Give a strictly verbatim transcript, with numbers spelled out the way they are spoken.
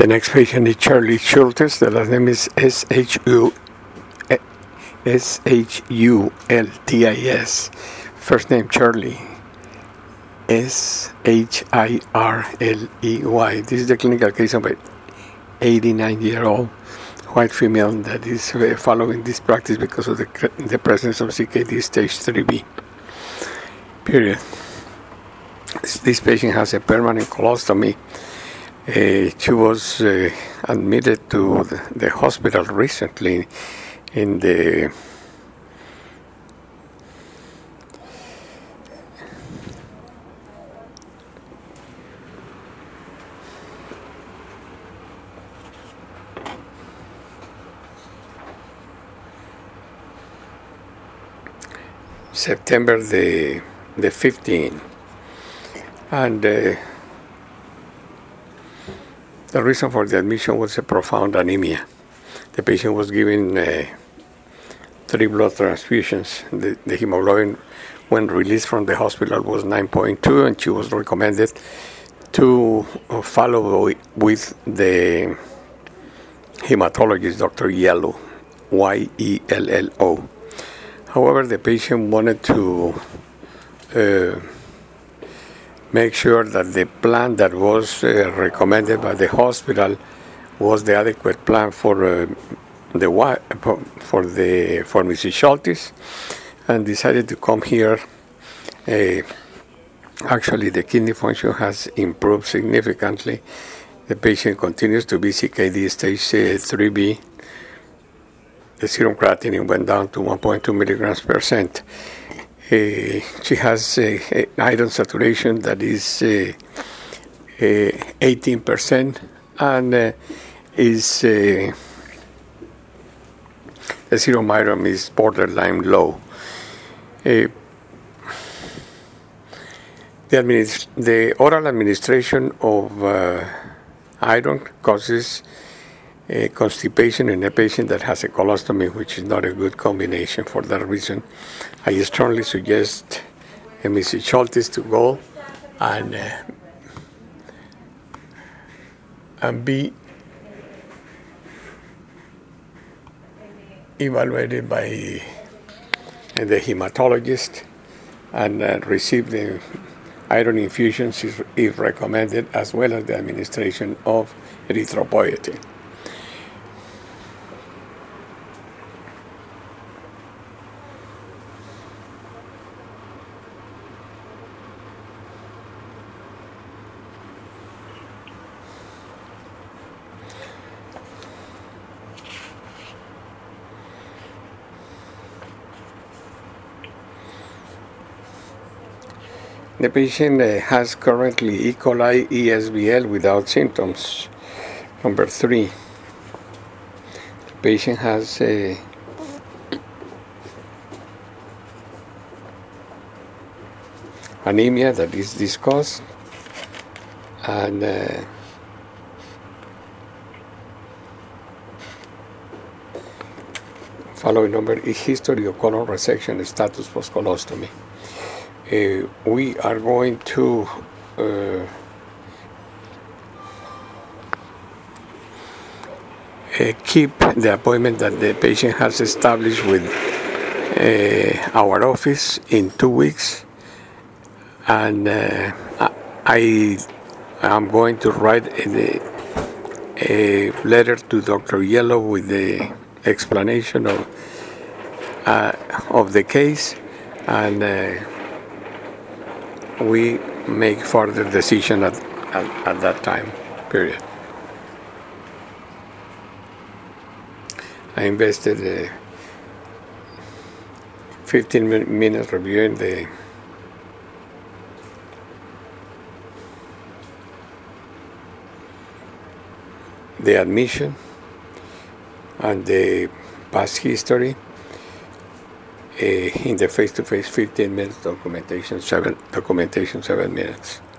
The next patient is Charlie Schultes. The last name is S H U S H U L T I S. First name Charlie. S H I R L E Y. This is the clinical case of an eighty-nine-year-old white female that is uh, following this practice because of the, the presence of C K D stage three B. Period. This, this patient has a permanent colostomy. Uh, she was uh, admitted to the, the hospital recently in the September the the fifteenth, and uh, the reason for the admission was a profound anemia. The patient was given uh, three blood transfusions. The, the hemoglobin, when released from the hospital, was nine point two, and she was recommended to follow with the hematologist, Doctor Yellow, Y E L L O. However, the patient wanted to uh, make sure that the plan that was uh, recommended by the hospital was the adequate plan for uh, the for the for Missus Schultes, and decided to come here. Uh, actually, the kidney function has improved significantly. The patient continues to be C K D stage uh, three B. The serum creatinine went down to one point two milligrams per cent. Uh, she has uh, iron saturation that is uh, uh, eighteen percent, and uh, is uh, the serum iron is borderline low. Uh, the, administ- the oral administration of uh, iron causes Uh, constipation in a patient that has a colostomy, which is not a good combination. For that reason, I strongly suggest uh, Missus Schultes to go and uh, and be evaluated by uh, the hematologist and uh, receive the iron infusions if, if recommended, as well as the administration of erythropoietin. The patient uh, has currently E. coli E S B L without symptoms. Number three, the patient has a anemia that is discussed, and uh, following number is history of colon resection status post colostomy. Uh, we are going to uh, uh, keep the appointment that the patient has established with uh, our office in two weeks, and uh, I am going to write a, a letter to Doctor Yellow with the explanation of uh, of the case, and uh, we make further decision at, at, at that time, period. I invested uh, fifteen minutes reviewing the the admission and the past history. Uh, in the face-to-face fifteen minutes, documentation seven documentation seven minutes.